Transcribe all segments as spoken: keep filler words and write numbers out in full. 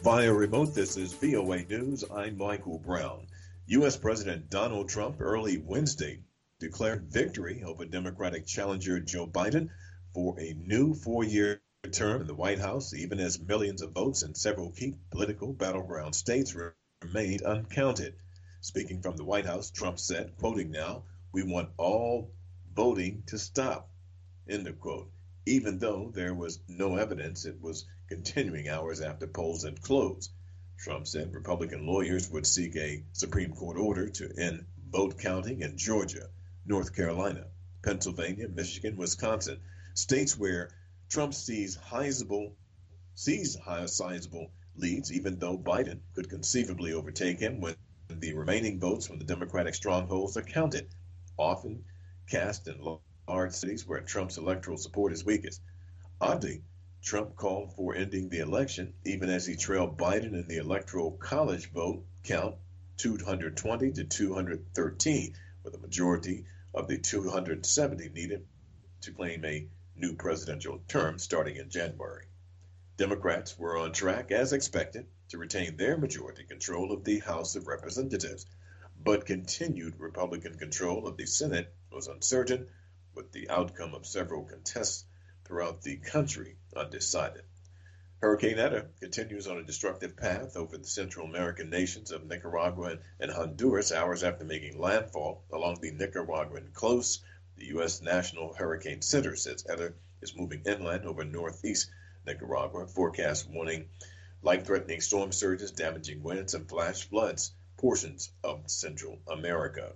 Via remote, this is V O A News. I'm Michael Brown. U S. President Donald Trump early Wednesday declared victory over Democratic challenger Joe Biden for a new four-year term in the White House, even as millions of votes in several key political battleground states remained uncounted. Speaking from the White House, Trump said, quoting now, "We want all voting to stop," end of quote. Even though there was no evidence it was continuing hours after polls had closed. Trump said Republican lawyers would seek a Supreme Court order to end vote counting in Georgia, North Carolina, Pennsylvania, Michigan, Wisconsin, states where Trump sees sizable, sees high sizable leads, even though Biden could conceivably overtake him when the remaining votes from the Democratic strongholds are counted, often cast in large cities where Trump's electoral support is weakest. Oddly, Trump called for ending the election, even as he trailed Biden in the Electoral College vote count two hundred twenty to two hundred thirteen, with a majority of the two hundred seventy needed to claim a new presidential term starting in January. Democrats were on track, as expected, to retain their majority control of the House of Representatives, but continued Republican control of the Senate was uncertain, with the outcome of several contests throughout the country undecided. Hurricane Eta continues on a destructive path over the Central American nations of Nicaragua and Honduras hours after making landfall along the Nicaraguan coast. The U S. National Hurricane Center says Eta is moving inland over northeast Nicaragua, forecast warning life-threatening storm surges, damaging winds, and flash floods portions of Central America.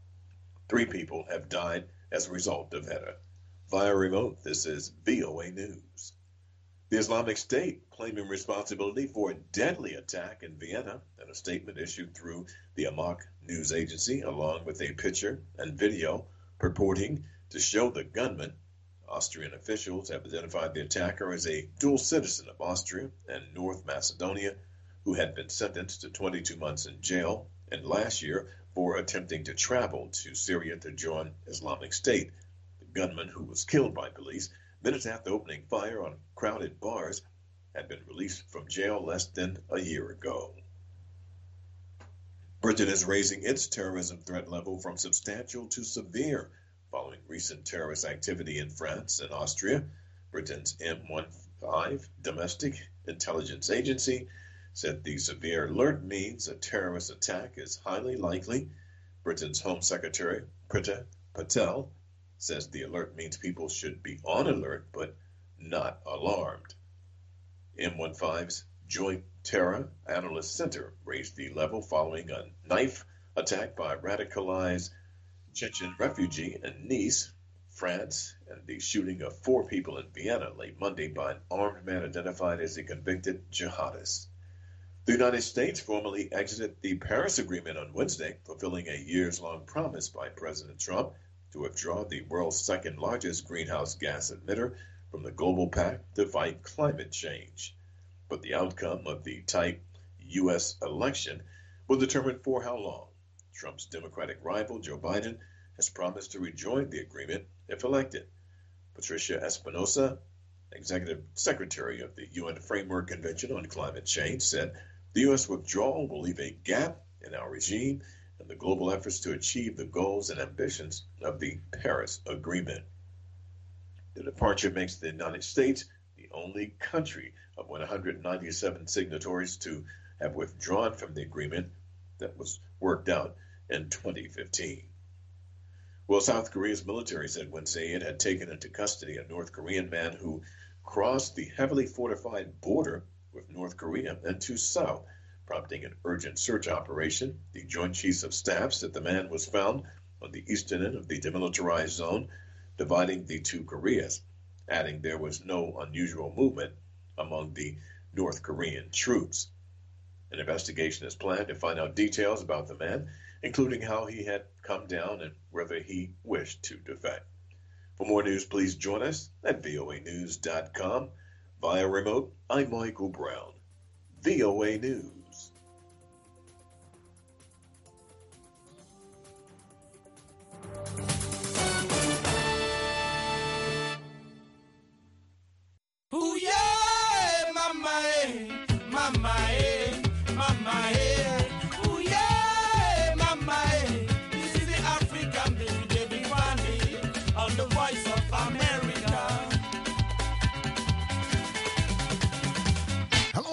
Three people have died as a result of Eta. Via remote, this is V O A News. The Islamic State claiming responsibility for a deadly attack in Vienna in a statement issued through the Amaq news agency, along with a picture and video purporting to show the gunman. Austrian officials have identified the attacker as a dual citizen of Austria and North Macedonia who had been sentenced to twenty-two months in jail and last year for attempting to travel to Syria to join Islamic State. The gunman, who was killed by police minutes after opening fire on crowded bars, had been released from jail less than a year ago. Britain is raising its terrorism threat level from substantial to severe following recent terrorist activity in France and Austria. Britain's M fifteen Domestic Intelligence Agency said the severe alert means a terrorist attack is highly likely. Britain's Home Secretary Priti Patel says the alert means people should be on alert but not alarmed. M fifteen's Joint Terror Analyst Center raised the level following a knife attack by a radicalized Chechen refugee in Nice, France, and the shooting of four people in Vienna late Monday by an armed man identified as a convicted jihadist. The United States formally exited the Paris Agreement on Wednesday, fulfilling a years-long promise by President Trump to withdraw the world's second-largest greenhouse gas emitter from the global pact to fight climate change. But the outcome of the tight U S election will determine for how long. Trump's Democratic rival, Joe Biden, has promised to rejoin the agreement if elected. Patricia Espinosa, Executive Secretary of the U N Framework Convention on Climate Change, said the U S withdrawal will leave a gap in our regime and the global efforts to achieve the goals and ambitions of the Paris Agreement. The departure makes the United States the only country of one hundred ninety-seven signatories to have withdrawn from the agreement that was worked out in twenty fifteen. Well, South Korea's military said Wednesday it had taken into custody a North Korean man who crossed the heavily fortified border with North Korea into south, prompting an urgent search operation. The Joint Chiefs of Staff said the man was found on the eastern end of the demilitarized zone, dividing the two Koreas, adding there was no unusual movement among the North Korean troops. An investigation is planned to find out details about the man, including how he had come down and whether he wished to defect. For more news, please join us at V O A news dot com. Via remote, I'm Michael Brown. V O A News. Ooh, yeah, mama, mama.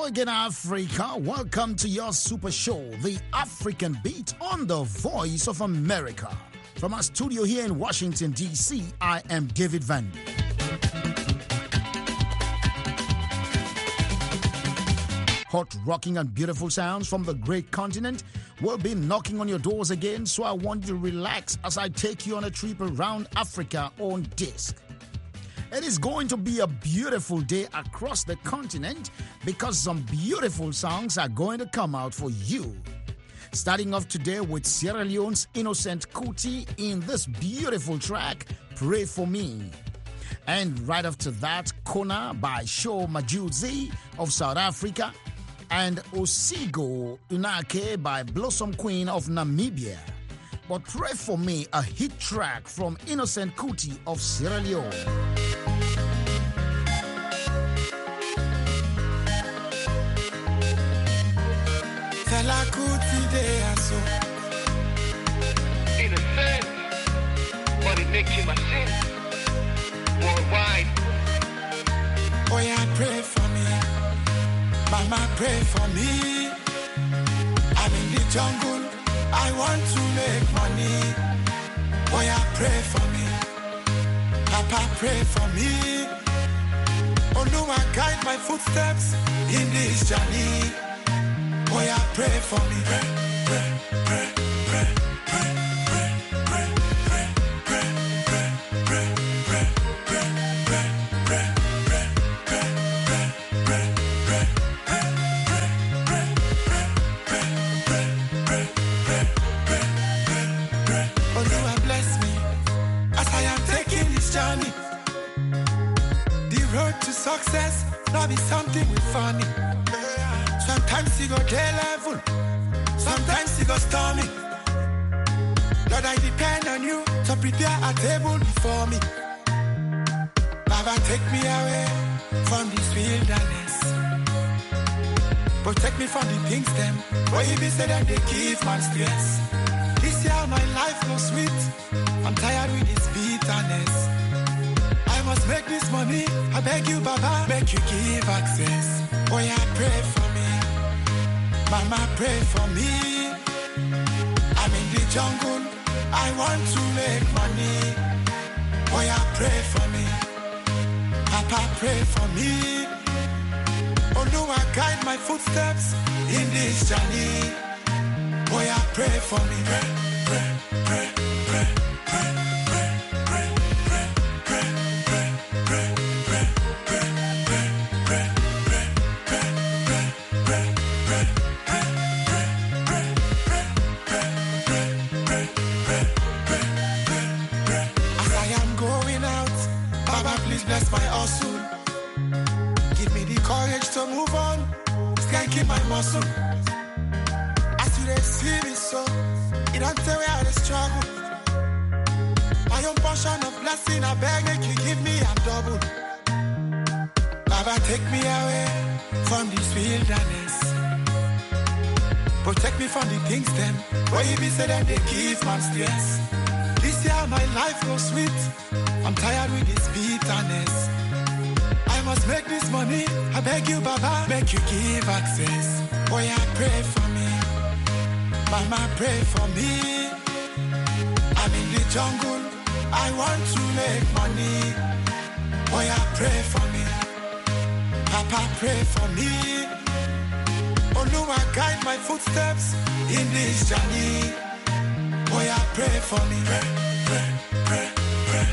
Hello again, Africa. Welcome to your super show, The African Beat on the Voice of America. From our studio here in Washington, D C, I am David Vandy. Hot, rocking, and beautiful sounds from the great continent will be knocking on your doors again, so I want you to relax as I take you on a trip around Africa on disc. It is going to be a beautiful day across the continent because some beautiful songs are going to come out for you. Starting off today with Sierra Leone's Innocent Kuti in this beautiful track, Pray For Me. And right after that, Kona by Sho Majudzi of South Africa, and Osigo Unake by Blossom Queen of Namibia. But Pray For Me, a hit track from Innocent Kuti of Sierra Leone. Fela Kuti de aso. Innocent, but it makes him a sin. Worldwide. Oh yeah, pray for me. Mama, pray for me. I'm in the jungle. I want to make money. Oh yeah, pray for me. Papa, pray for me. Oh no, I guide my footsteps in this journey. Oh yeah, pray for me. Pray, pray, pray, pray, pray, pray, pray, pray, pray, pray, pray, pray, pray, pray, pray, pray, pray, pray. Oh, do I bless me as I am taking this journey. The road to success, now be something with funny. Sometimes you go day level, sometimes you go stormy. Lord, I depend on you to prepare a table before me. Baba, take me away from this wilderness. Protect me from the things them where you be said that they give man stress. This year my life no sweet, I'm tired with this bitterness. I must make this money, I beg you Baba, make you give access. Oh yeah, pray for me. Mama, pray for me. I'm in the jungle. I want to make money. Oh yeah, pray for me. Papa, pray for me. Oh no, I guide my footsteps in this journey. Oh yeah, pray for me. Pray, pray, pray, pray, pray, pray, pray, pray, pray, pray, pray, pray, pray, pray, pray, pray, pray. Bless my hustle. Give me the courage to move on. Skanking my muscle. As you see me so, it don't tell me how to struggle. My own portion of blessing, I beg make you give me a double. Baba, take me away from this wilderness. Protect me from the things them where you be said that they give man stress. This year my life no sweet. I'm tired with this bitterness. I must make this money. I beg you, Baba, make you give access. Oh yeah, pray for me. Mama, pray for me. I'm in the jungle. I want to make money. Oh yeah, pray for me. Papa, pray for me. Oh no, I guide my footsteps in this journey. Oh yeah, pray for me. Pray, pray, pray, pray.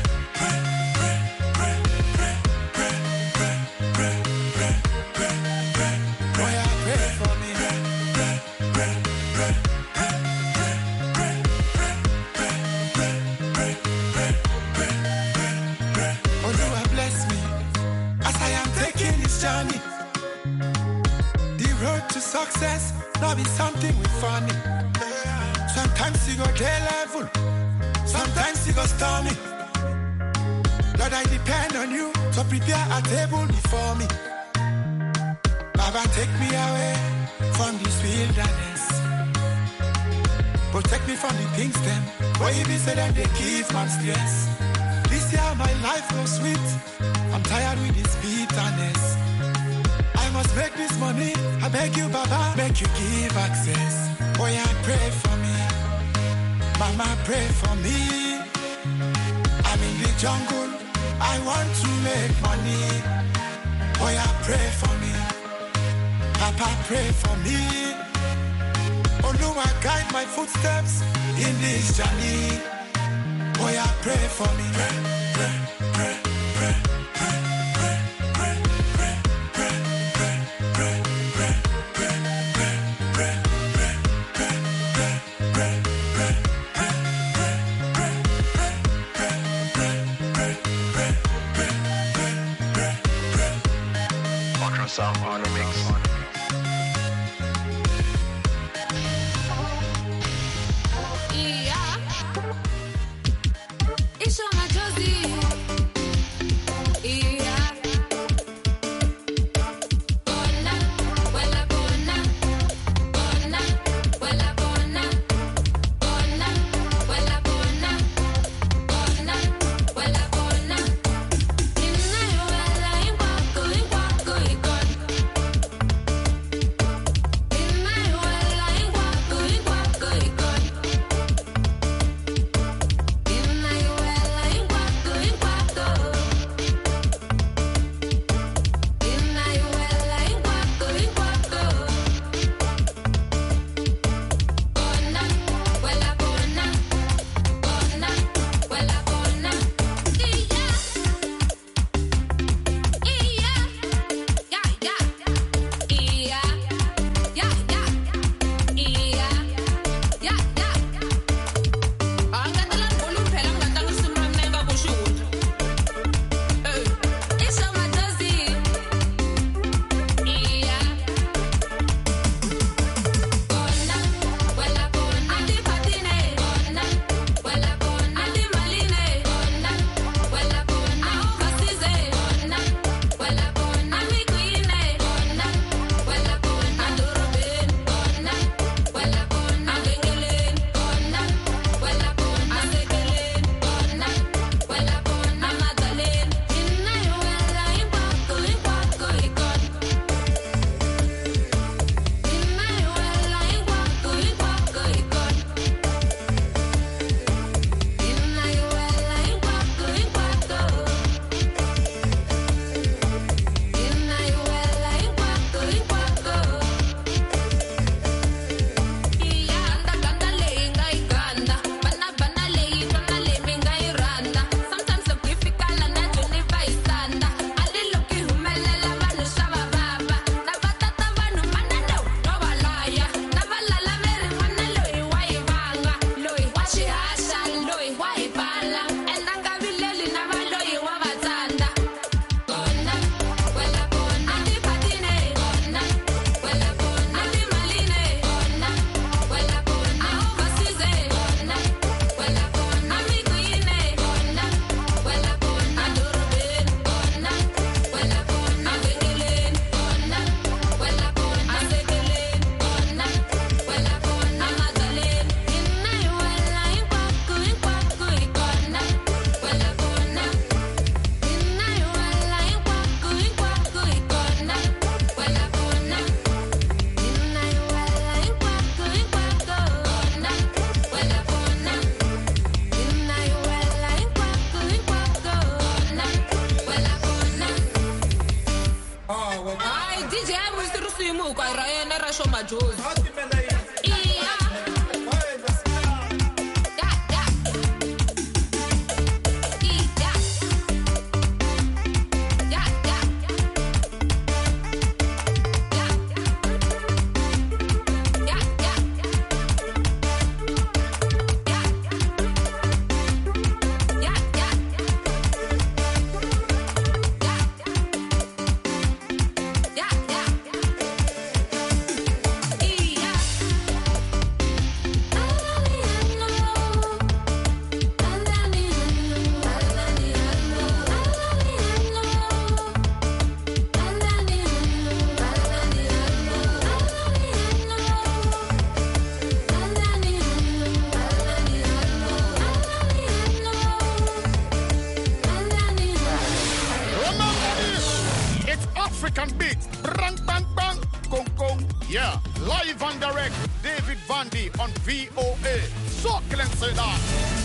Success, now be something with funny. Sometimes you go day level, sometimes you go stormy. Lord, I depend on you to prepare a table before me. Baba, take me away from this wilderness. Protect me from the things them where you be said that they give man stress. This year my life no sweet. I'm tired with this bitterness. I must make this money, I beg you, Baba, make you give access. Oh yeah, pray for me, Mama, pray for me. I'm in the jungle, I want to make money. Oh yeah, pray for me, Papa, pray for me. Oh no, I guide my footsteps in this journey. Oh yeah, pray for me, pray, pray, pray, pray, pray, pray, pray, pray, pray, pray, pray, pray, pray, pray, Ultra Sound on the mix. African beat. Bang, bang, bang. Yeah, live and direct, David Vandy on V O A. So can say that.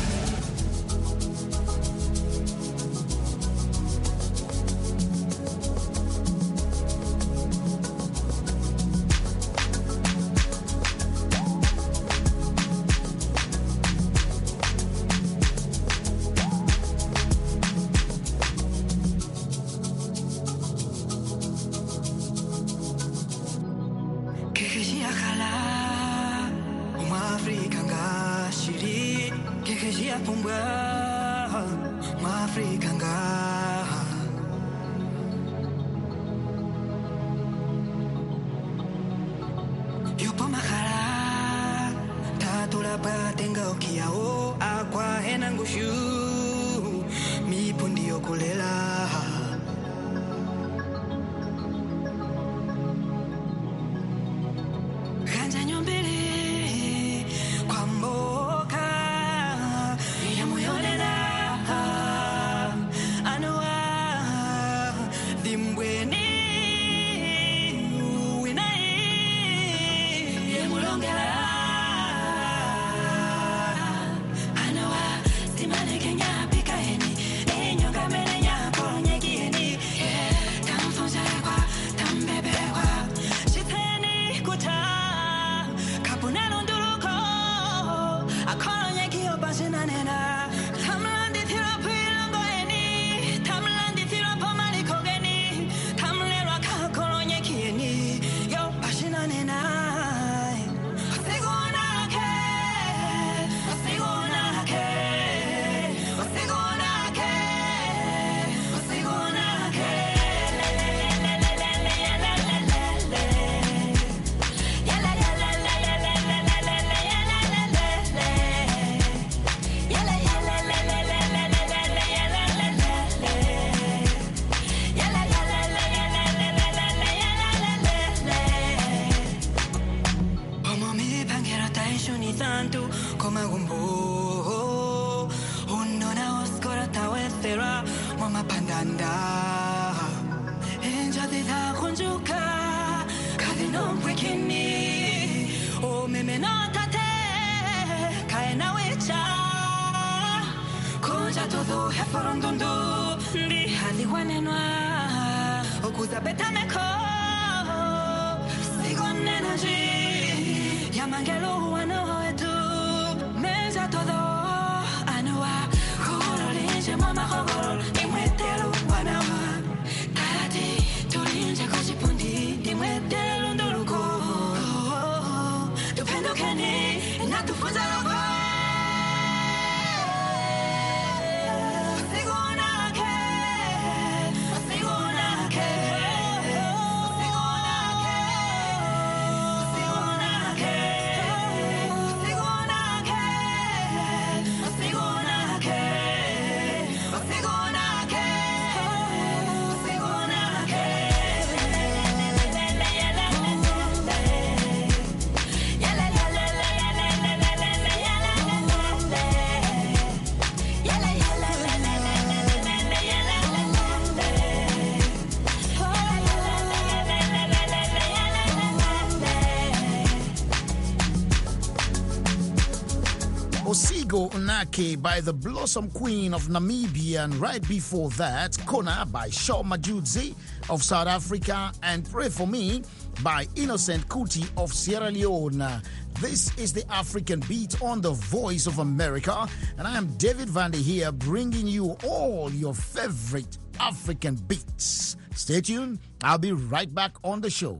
Osigo Unake by the Blossom Queen of Namibia, and right before that, Kona by Shaw Majudzi of South Africa, and Pray For Me by Innocent Kuti of Sierra Leone. This is the African Beat on the Voice of America, and I am David Vandy here bringing you all your favorite African beats. Stay tuned, I'll be right back on the show.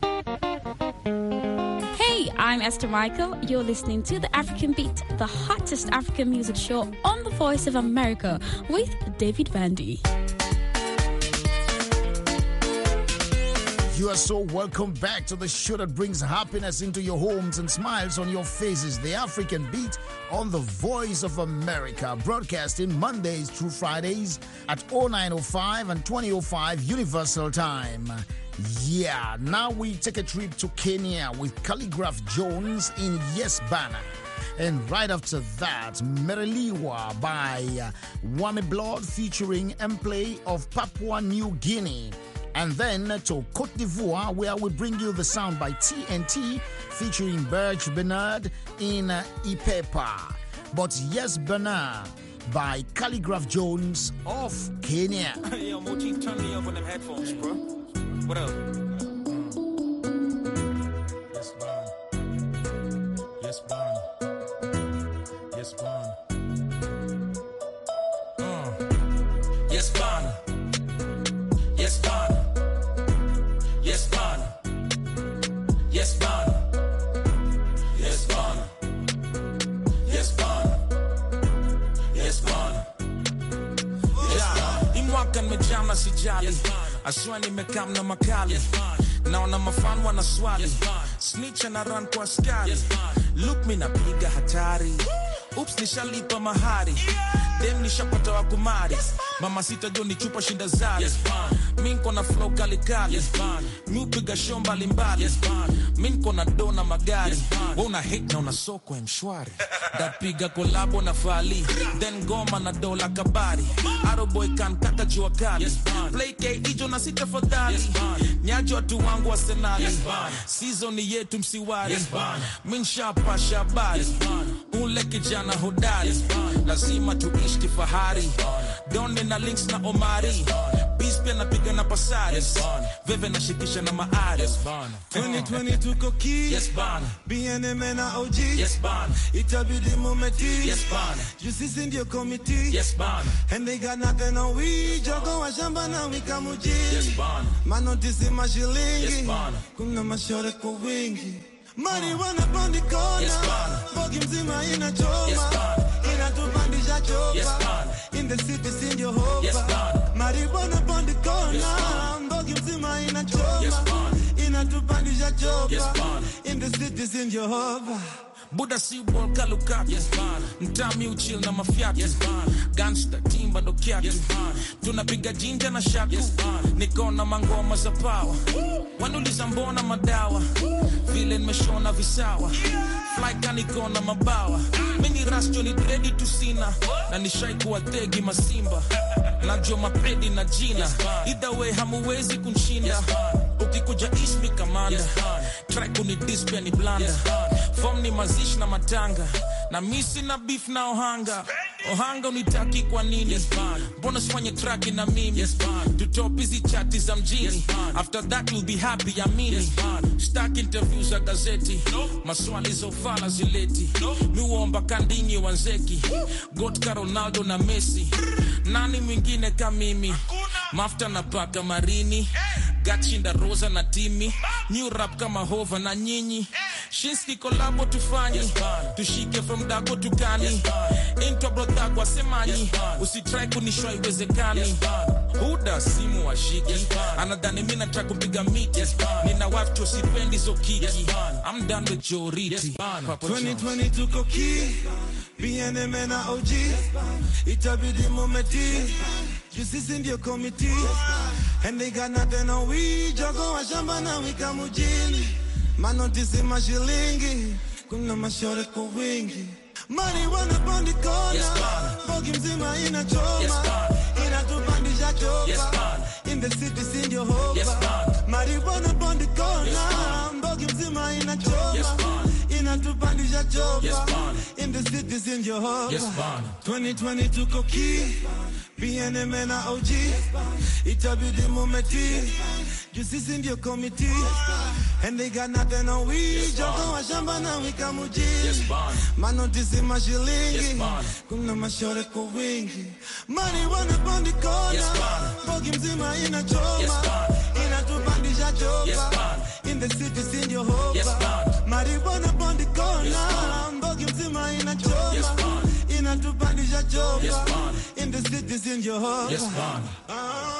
Hey, I'm Esther Michael. You're listening to The African Beat, the hottest African music show on the Voice of America with David Vandy. You are so welcome back to the show that brings happiness into your homes and smiles on your faces. The African Beat on the Voice of America, broadcasting Mondays through Fridays at oh nine oh five and twenty oh five Universal Time. Yeah, now we take a trip to Kenya with Calligraph Jones in Yes Bana. And right after that, Mereliwa by Wame Blood featuring Mplay of Papua New Guinea. And then to Côte d'Ivoire, where we bring you the sound by T N T featuring Birch Bernard in uh, Ipepa. But Yes Bernard by Calligraph Jones of Kenya. Yo, Mochi, turn me up on them headphones, bro. What up? Yes, man. Yes, man. Yes, man. Uh. Yes, man. Yes, man. Yes, man. Yes, man. Yes, man. Yes, man. Yes, man. Yeah. Imwaka nimejama sijali. Aswa nimekam na makali. Naona mafan wana swali. Snitch na run kwa askari. Look me napiga hatari. Oops nishalipa mahari. Dem nishapata wa kumari. Mama sita jo ni chupa shinda zari. Minko na flow kali kali. Miupiga show mbali mbali. Minko na dona magari. Wona hate na una soko mshwari. Dapiga kolabo na fali. Then goma na dola kabari. Arrow boy kan kaka jua kali. Play K ijo na sita fadhali. Nyajo watu wangu wa senali. Season ni yetu msiwari. Minsha pasha habari. Ule kijana hodari. Lazima tuishi kifahari. Donne na links na Omari. Beast pia napiga na pasari. Veve na shikisha na maari. twenty twenty tuko key. Yes, bana. B N M na O G. Yes, bana. Itabidi mumeti. Yes, bana. You see in your committee. Yes, bana. And they got nothing on we. Jogo wa shamba na wika mujini. Yes, bana. Manotisi mashilingi. Yes, bana. Kuna mashore kwa wingi. Marijuana pondi kona. Yes, bana. Bogi mzima inachoma. Yes, bana. Inatupandisha chopa. Yes, bana. In the city sin your hope. Yes, bana. Marijuana pondi kona. Yes, bana. Bogi mzima inachoma. Yes, bana. Inatupandisha chopa. Yes, bana. In the city sin your hope. Buda si ball kalukatu. Yes, bana. Mtami uchill na mafiatu. Yes, bana. Gangsta timba ndo kiatu. Yes, bana. Tunapiga jinja na shaku. Yes, bana. Nikona mangoma za power. Wanuliza mbona madawa. Vile nimeshona visawa. Fly kanikona mabawa. Mini rasto ni ready to sina. Na nishai kuwa tegi masimba. Najua mapedi na jina. Either way hamuwezi kunshinda. Ukikuja ismi kamanda. Track uni display ni blanda. Form ni mazishi na matanga. Na misi na beef na ohanga. Ohanga unitaki kwa nini? Mbona sifanye track na mimi? Tutop hizi chati za mjini. After that we'll be happy amini. Stack interviews za gazeti. Maswali za ufala zileti. Miuomba kandinyi wanzeki. Gotka Ronaldo na Messi. Nani mwingine kama mimi? Mafta na paka marini. Gachinda Rosa na Timi. New rap kama Hova na nyinyi. Shinski kolabo tufanye. Tushike from Dago to Kani. Into brother kwa semani. Usitry kunishwa iwezekani. Huda simu wa shiki. Anadhani mina try kupiga miti. Nina wife to sipendi zo kiki. I'm done with Joriti. twenty twenty tuko key. B N M na O G. Itabidi mumeti. You see in your committee. And they got nothing on we. Jogo wa shamba na wika mujini. Manotisi mashilingi. Kuna mashore kwa wingi. Marijuana pondi kona. Yes, bana. Bogi mzima inachoma. Yes, bana. Inatupandisha chopa. Yes, bana. In the city sin your hope. Yes, bana. Marijuana pondi kona. Yes, bana. Bogi mzima inachoma. Yes, bana. Inatupandisha chopa. Yes, bana. In the city sin your hope. Yes, bana. twenty twenty tuko key. B N M na O G. Itabidi mumeti. You see in your committee. And they got nothing on we. Jogo wa shamba na wika mujini. Yes, bana. Manotisi mashilingi. Yes, bana. Kuna mashore kwa wingi. Marijuana pondi kona. Yes, bana. Bogi mzima inachoma. Yes, bana. Inatupandisha chopa. Yes, bana. In the city sin your hope. Yes, bana. Marijuana pondi kona. Yes, bana. Bogi mzima inachoma. Yes, bana. Inatupandisha chopa. Yes, bana. In the city sin your hope. Yes, bana. Ah.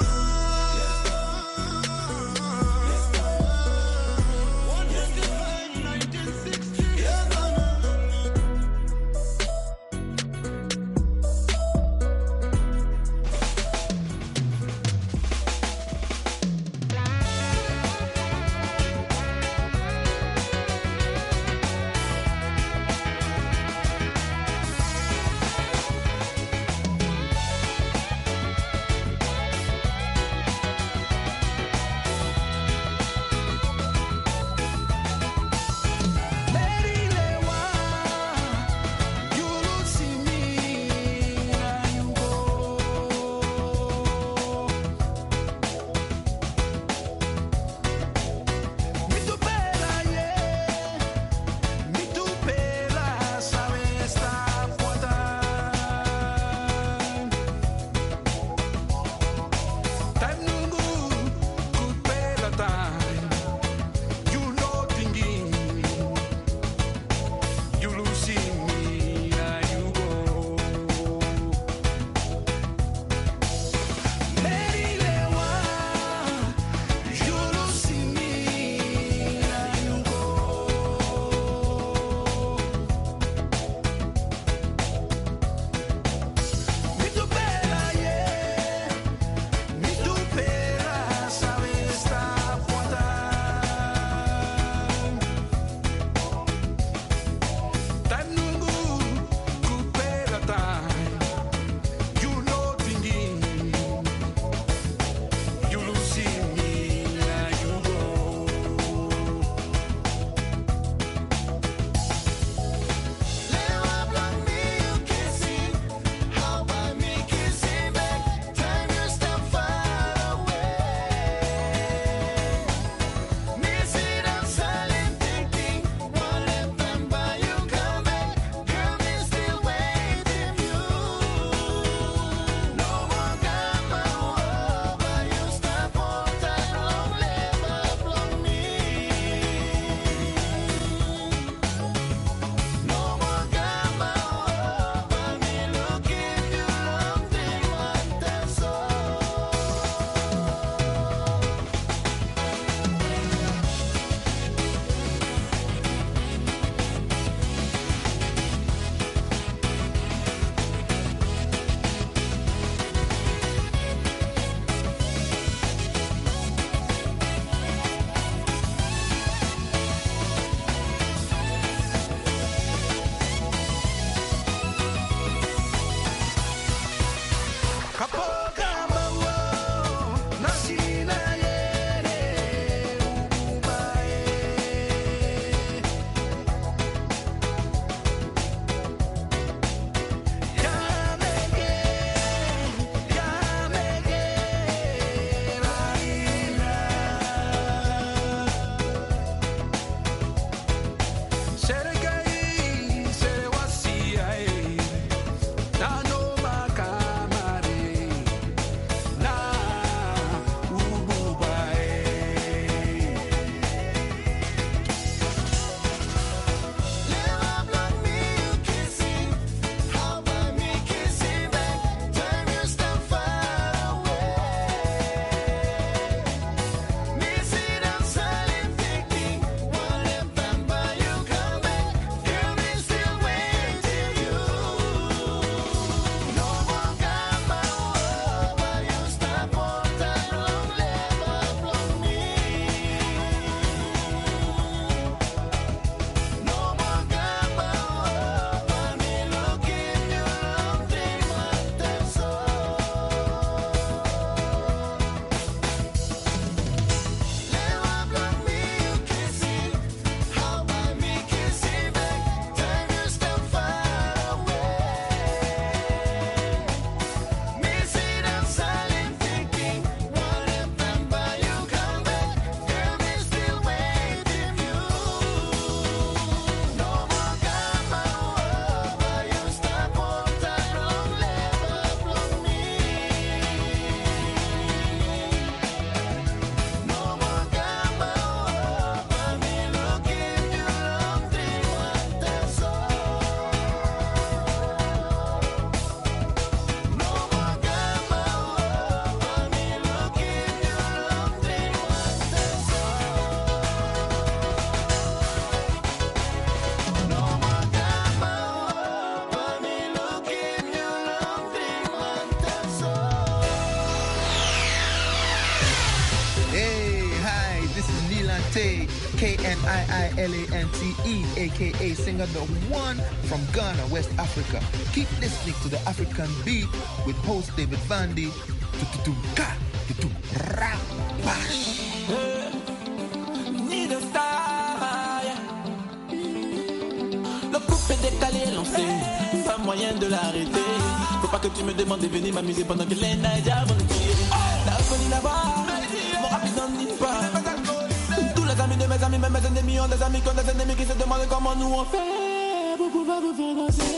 Kinilante, K N I I L A N T E, aka singer the one from Ghana, West Africa. Keep listening to the African Beat with host David Vandy. Need a star. Le couple est décalé, lancé. Pas moyen de l'arrêter. Faut pas que tu me demandes de venir m'amuser pendant que les naïdas vont nous tuer. La folie là-bas, mon rapide n'en dit pas. Tous les amis de mes amis, même mes ennemis ont des amis qui ont des ennemis qui se demandent comment nous on fait pour pouvoir nous faire danser.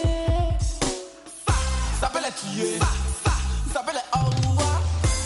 Ça s'appelle les tuer. Ça s'appelle les au revoir.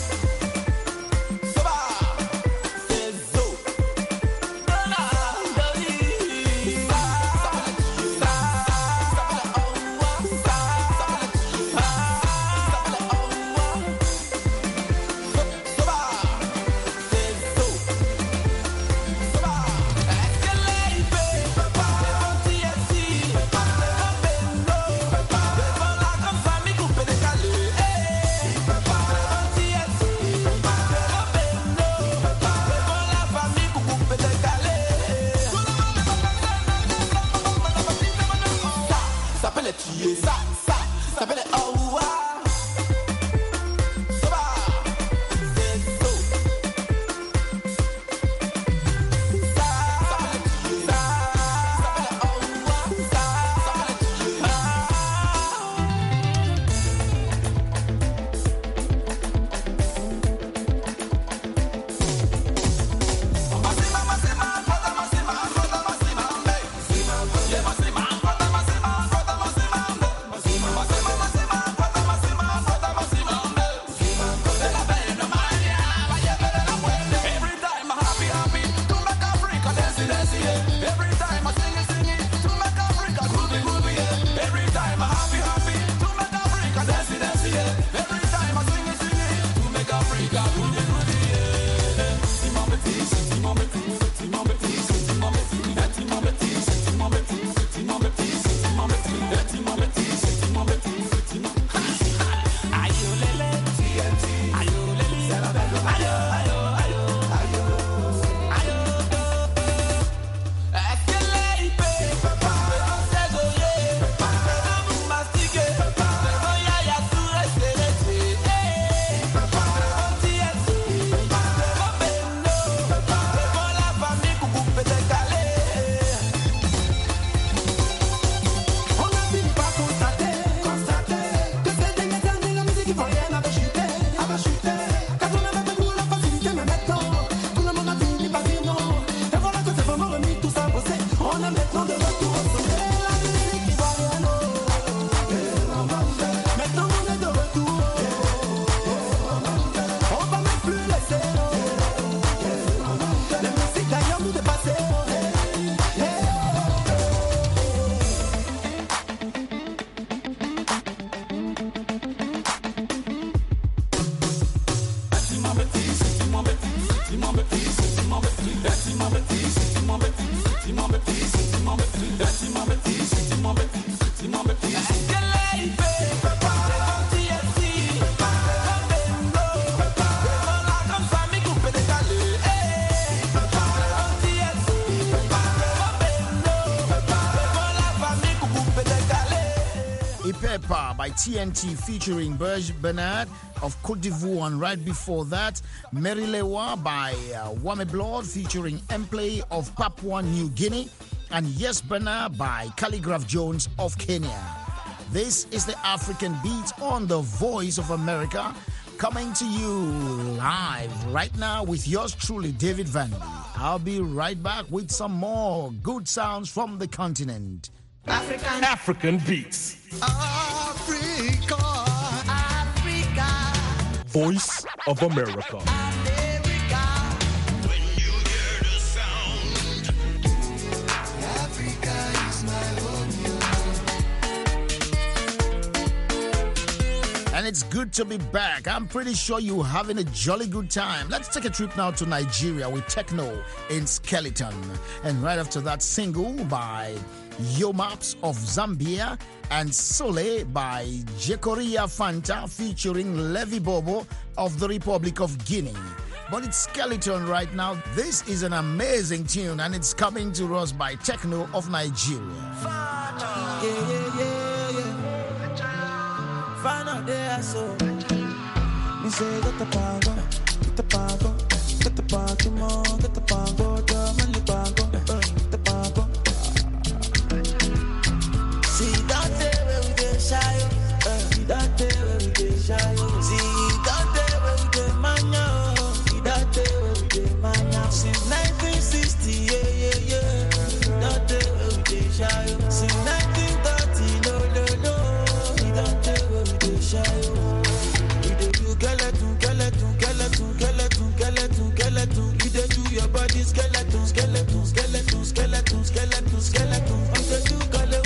By T N T featuring Burj Bernard of Cote d'Ivoire, and right before that, Mary Lewa by uh, Wame Blood featuring Mplay of Papua New Guinea, and Yes Bernard by Calligraph Jones of Kenya. This is the African Beat on the Voice of America, coming to you live right now with yours truly, David Vandy. I'll be right back with some more good sounds from the continent. African, African Beats. Africa, Africa, Voice of America. America. When you hear the sound, Africa is my home. And it's good to be back. I'm pretty sure you're having a jolly good time. Let's take a trip now to Nigeria with Techno in Skeleton. And right after that, single by Yomaps of Zambia and Sole by Jekoria Fanta featuring Levi Bobo of the Republic of Guinea. but it's Skeleton right now. This is an amazing tune, and it's coming to us by Techno of Nigeria. Yeah, yeah, yeah, yeah. Find out there, so me say get the pango, get the pango, get the pango, more, get the pango, drum the pango, get the pango. See that day where we get shy, see that day where we get shy. See that day where we get mania, see that day where we get mania. Since nineteen sixty, yeah, yeah, yeah. That day where we get shy. Since nineteen thirty, no, no, no. See that day where we get shy. We dey do skeleton, skeleton, skeleton, skeleton, skeleton, skeleton. We dey do your body skeleton, skeleton, skeleton, skeleton, skeleton, skeleton. We dey do skeleton.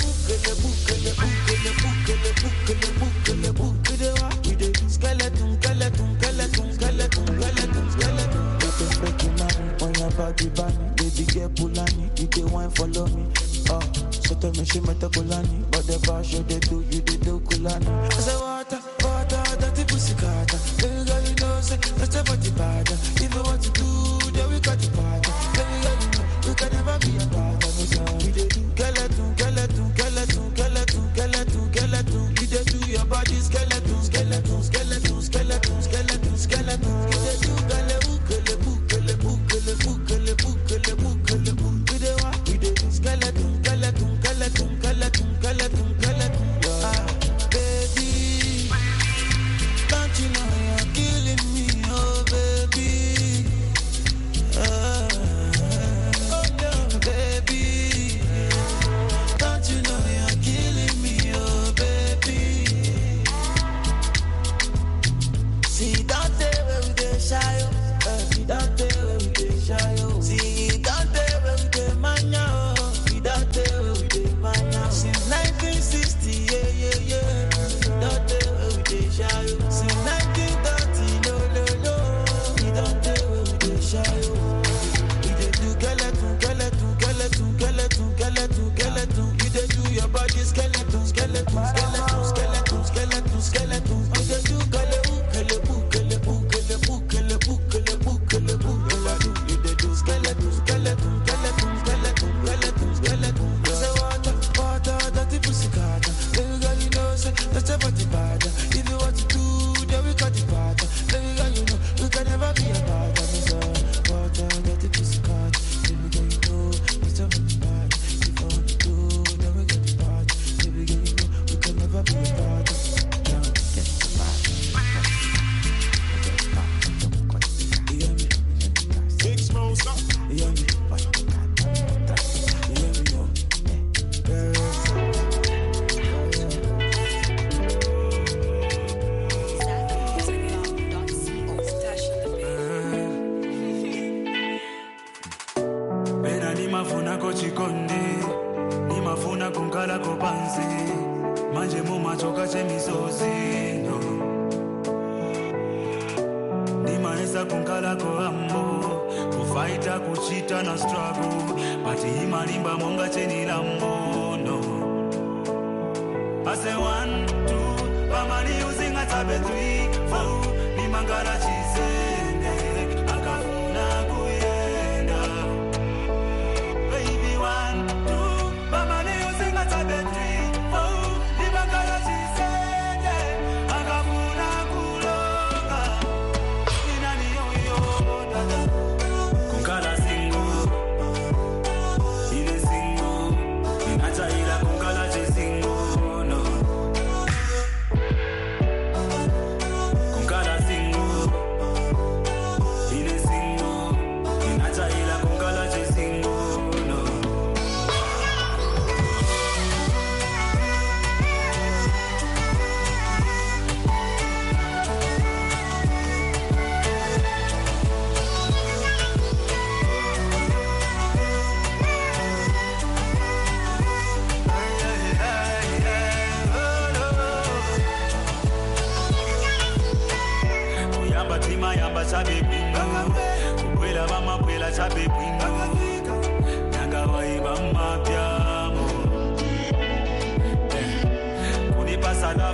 Body bunny, baby get pulani, you dey wine follow me. Oh, so tell me she met a kulani, but the bar show they do, you they do kulani. I say water, water, dirty pussy carter. Baby girl you know say that's a body bad. If you want to do, then we got the party. Baby girl you know we can never be apart. We dey do skeleton, skeleton, skeleton, skeleton, skeleton, skeleton. You dey do your body skeleton, skeleton, skeleton, skeleton, skeleton, skeleton. You dey do skeleton.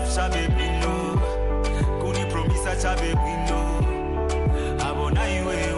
Kuni promisa chabe bino abona iwe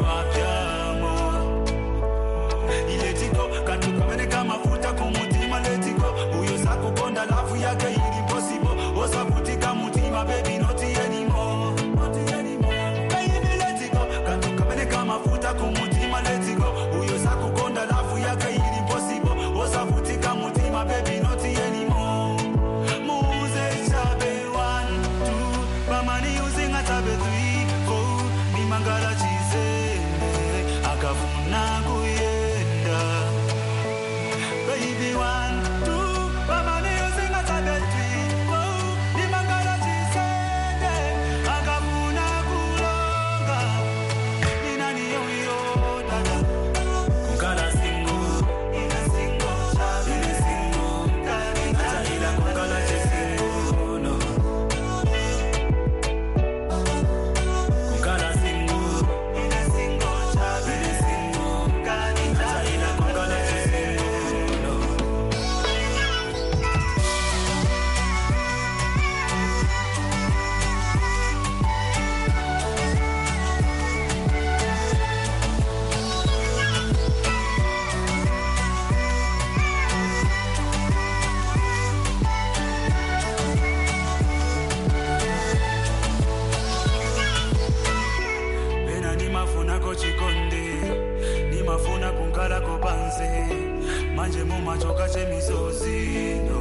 kala kopanse manje mumachoka chemisozi no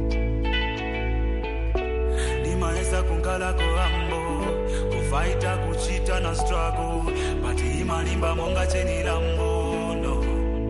nimaesa kunkala koambo kufaita kuchita na struggle but imalimba monga cheni lambo no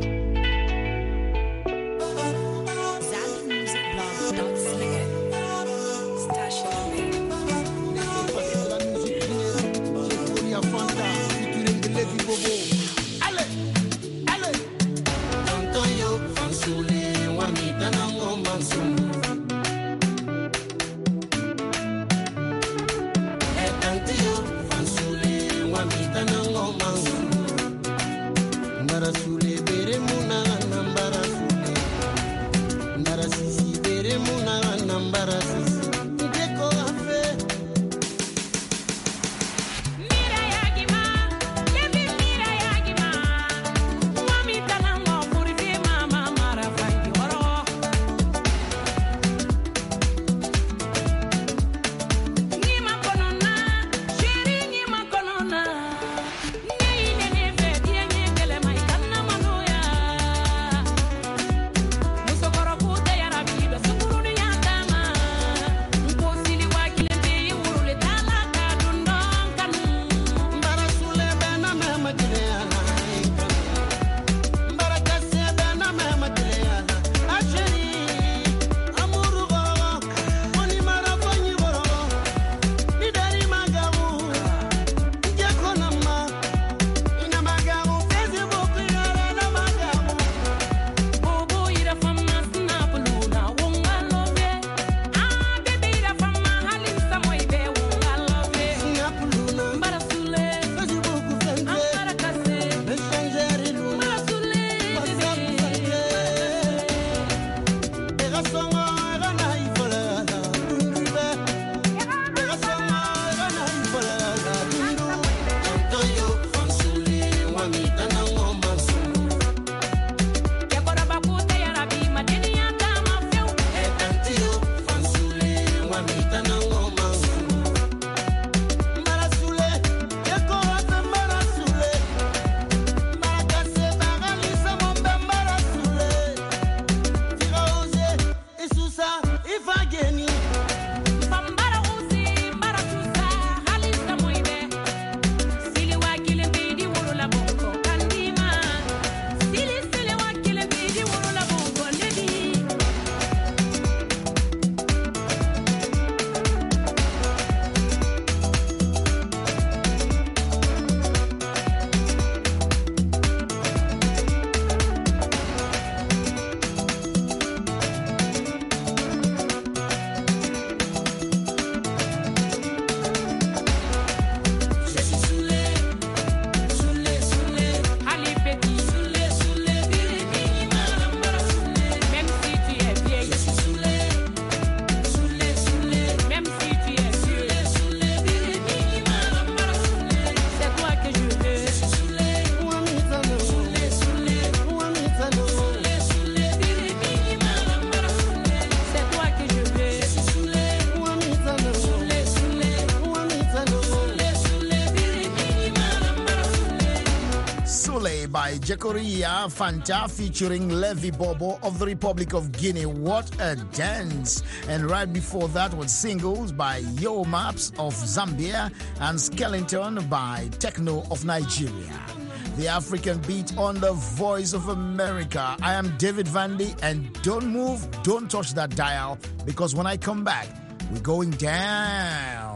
Jekoria Fanta featuring Levi Bobo of the Republic of Guinea. What a dance! And right before that was singles by Yo Maps of Zambia and Skellington by Techno of Nigeria. The African Beat on the Voice of America. I am David Vandy, and don't move, don't touch that dial, because when I come back, we're going down.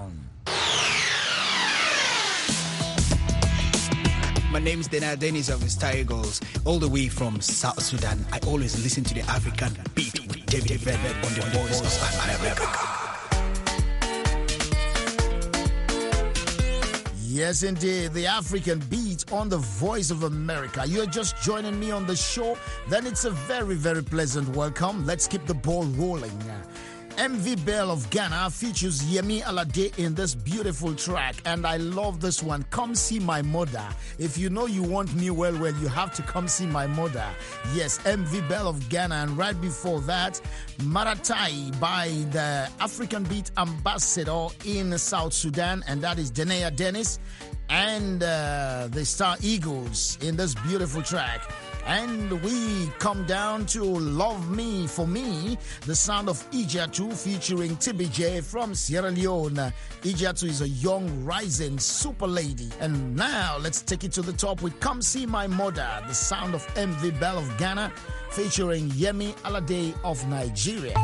My name is Dena Dennis of the Star Eagles, all the way from South Sudan. I always listen to the African Beat with David Vandy on the Voice of America. Yes, indeed, the African Beat on the Voice of America. You're just joining me on the show, then it's a very, very pleasant welcome. Let's keep the ball rolling. M V Bell of Ghana features Yemi Alade in this beautiful track, and I love this one. Come See My Mother. If you know you want me well, well, you have to come see my mother. Yes, M V Bell of Ghana, and right before that, Maratai by the African Beat Ambassador in South Sudan, and that is Denea Dennis and uh, the Star Eagles in this beautiful track. And we come down to Love Me For Me, the sound of Ijeatu featuring T B J from Sierra Leone. Ijeatu is a young, rising super lady. And now let's take it to the top with Come See My Mother, the sound of M V Bell of Ghana featuring Yemi Alade of Nigeria.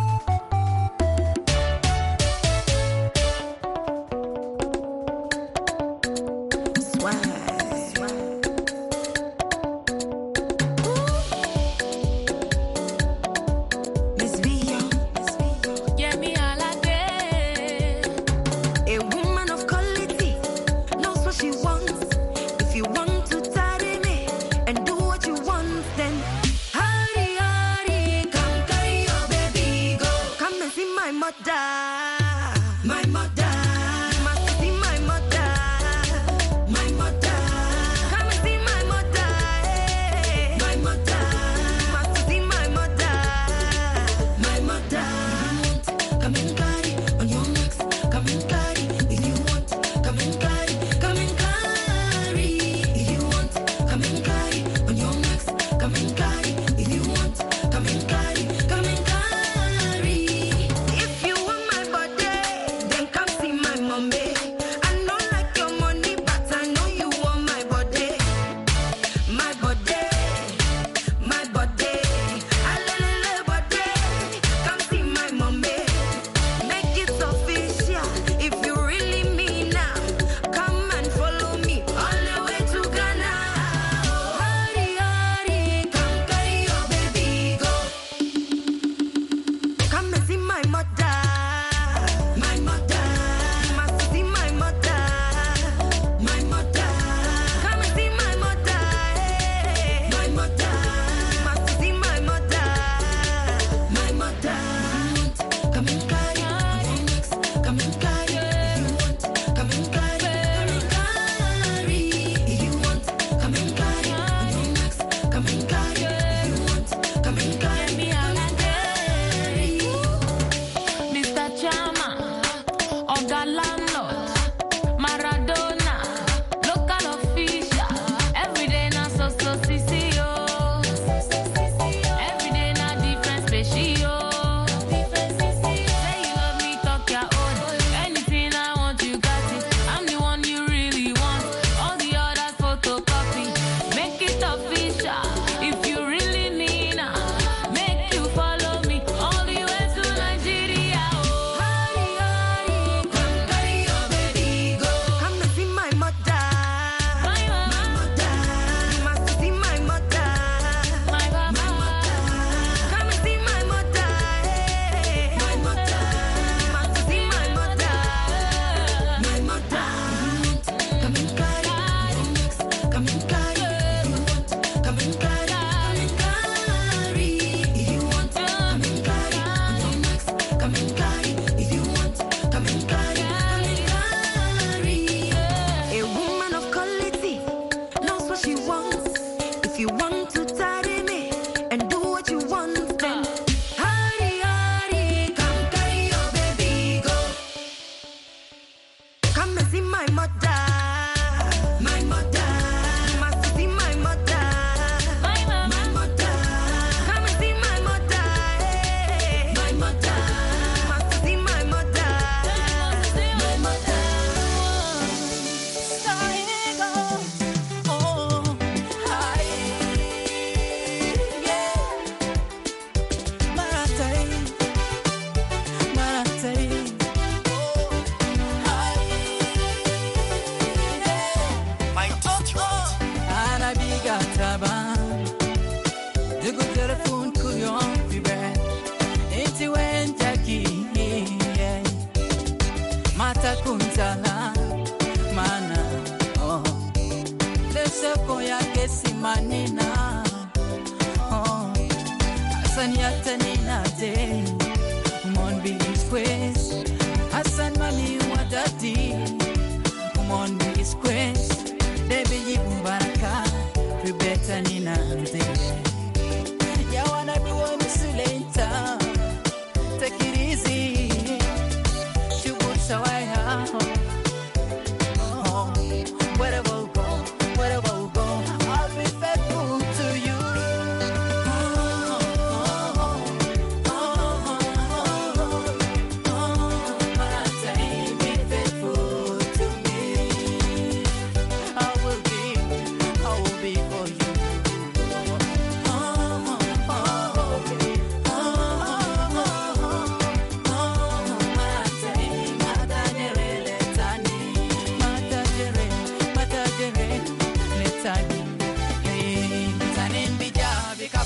Wherever we go, wherever we go, I'll be faithful to you.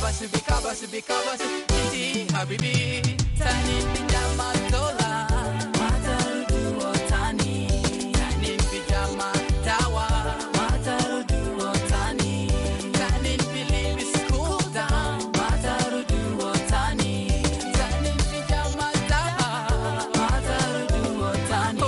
bikabasi, bikabasi, bikabasi, Titi, Habibi, Tani, Pijama, Dola, Matarudu, Otani, Tani, Pijama, Dawa, Matarudu, Otani, Tani, believe it's cool down, Matarudu, Otani, Tani, Pijama, Dawa, Matarudu, Otani.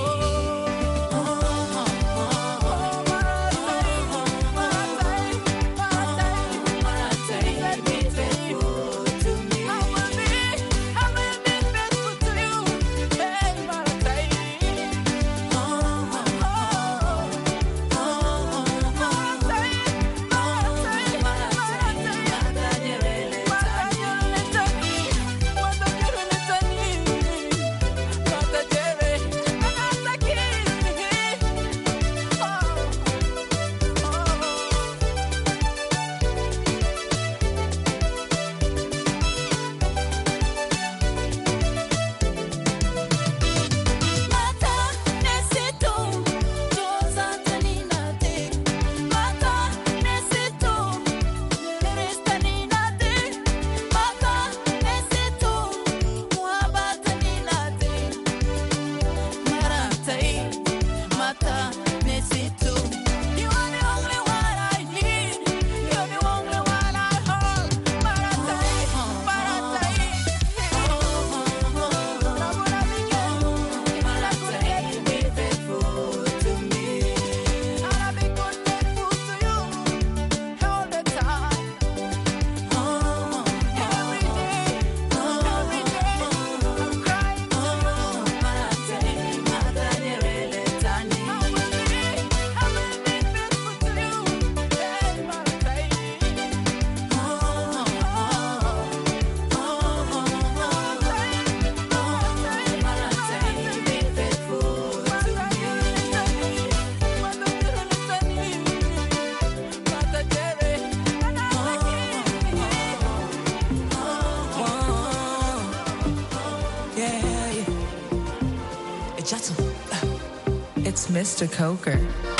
It's Mister Coker.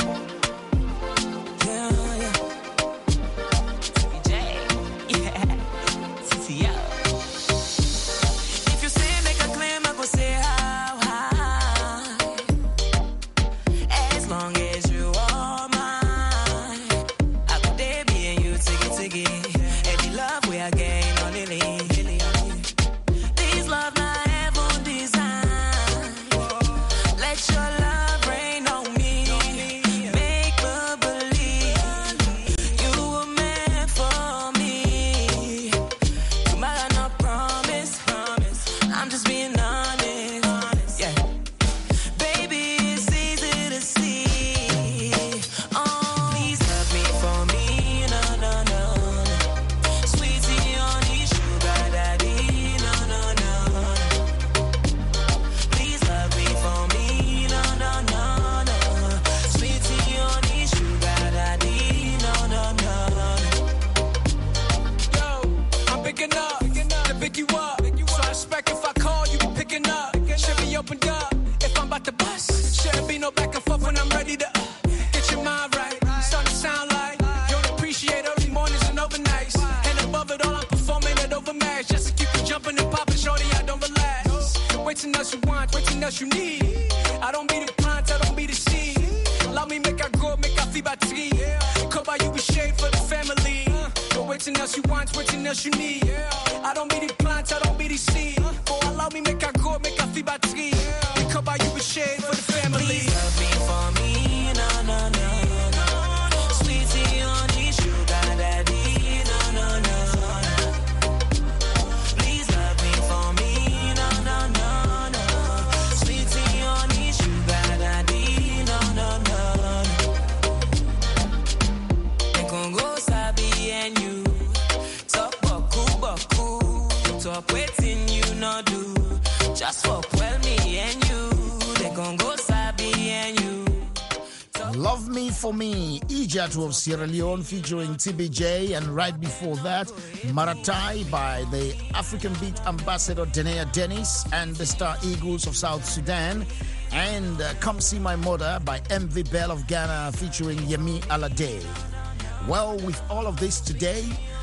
Love Me For Me, Ijatu of Sierra Leone featuring T B J, and right before that, Maratai by the African Beat Ambassador Denea Dennis and the Star Eagles of South Sudan, and uh, Come See My Mother by M V Bell of Ghana featuring Yemi Alade. Well, with all of this today,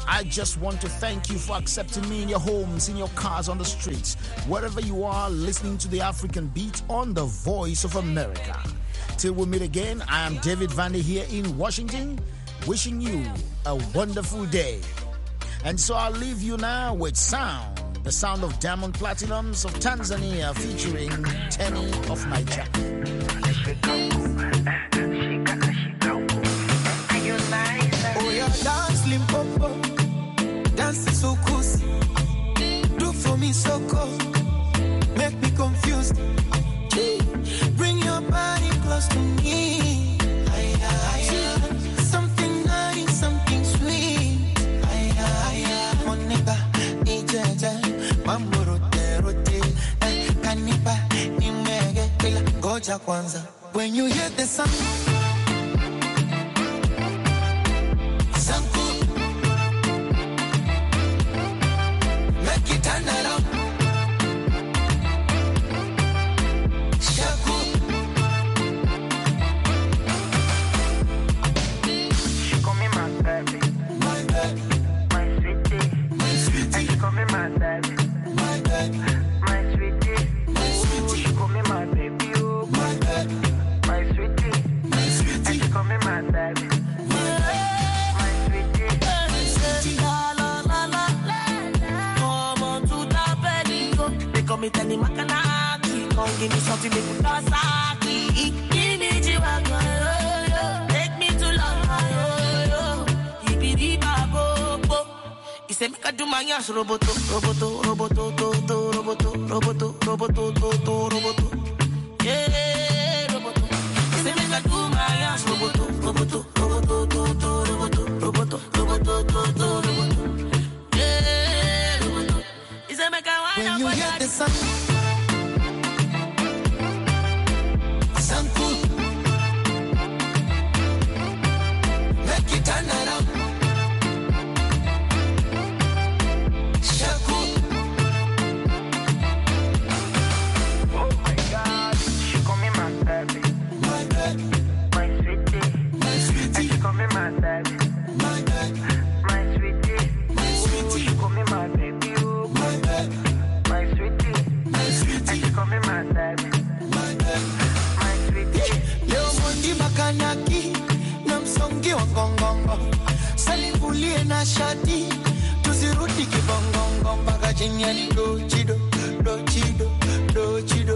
I just want to thank you for accepting me in your homes, in your cars, on the streets, wherever you are listening to the African Beat on the Voice of America. Till we meet again, I am David Vandy here in Washington, wishing you a wonderful day. And so I'll leave you now with sound, the sound of Diamond Platinums of Tanzania featuring Tenny of Niger. Oh, yeah, dance Limpopo, dance so cozy. Do for me so cold, make me confused. Bring your body close to me. Something nice, something sweet. Monica, ijeje, mambo rote rote. Kanipa, nimege, kila goja kwanza. When you hear the sound, sound good. Make it turn around. Shaku. She call me my baby, My baby, my sweetie. my sweetie, And she call me my baby, my baby, my sweetie. my Ooh, sweetie, she call me my baby, oh, my baby, my sweetie. my And sweetie, she call me my baby, my my sweetie. sweetie. They call me Tenny Makanaki. Come give me something, make me Kawasaki. Give me Chihuahua, yo, yo. Take me to love, yo, yo. Ibidi-ba-bo-bo. He said, make I do my ass, roboto, roboto, roboto, to, to, roboto, roboto, roboto, to, to, roboto. Yeah, roboto. He said, make I do my ass, roboto, roboto, roboto, to, to, roboto, roboto, roboto, to, to, roboto. Yeah, roboto. He said, make I wind When up you my hear body. the sound, sound good. Make it turn around. Shaku. Oh my God, she call me my baby, My baby, my sweetie. my And sweetie, she call me my baby, my baby, my sweetie. my Ooh, sweetie, she call me my baby, oh, my baby, my sweetie. my And sweetie, she call me my baby, my baby. my sweetie. Leo Mondi Makanaki na msongi wa ngongongo, salivulie na shati, tuzirudi kibongongo mpaka chini ya do chido, do chido, do chido.